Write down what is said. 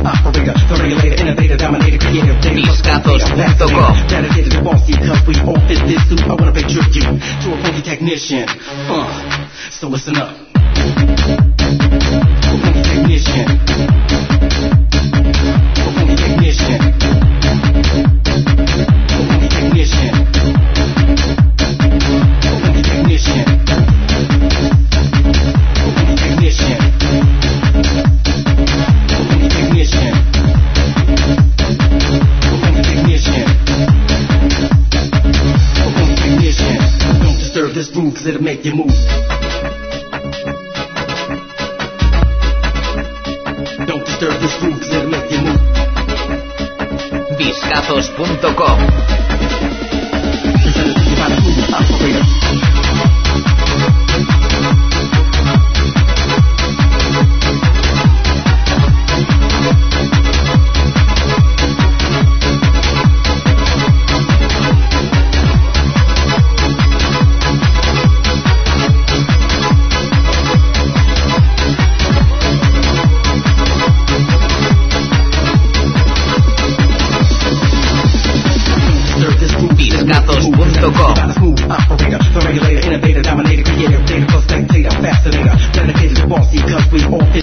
operator, the regulator, innovator, dominator, creator, Discazos.com. dedicated to bossy, cause we all fit this suit. I wanna pay tribute to a funky technician. So listen up. A funky technician. A funky technician. A funky technician. A funky technician. A funky technician. A funky technician. A funky technician. A funky technician. Don't disturb this groove, cause it'll make you move. Don't disturb this groove, cause it'll make you move. Discazos.com. Presented to you by the smooth operator. Discazos.com. Smooth operator, the regulator, innovator, dominator, creator, data, spectator, fascinator, dedicated to bossy, cause we all fit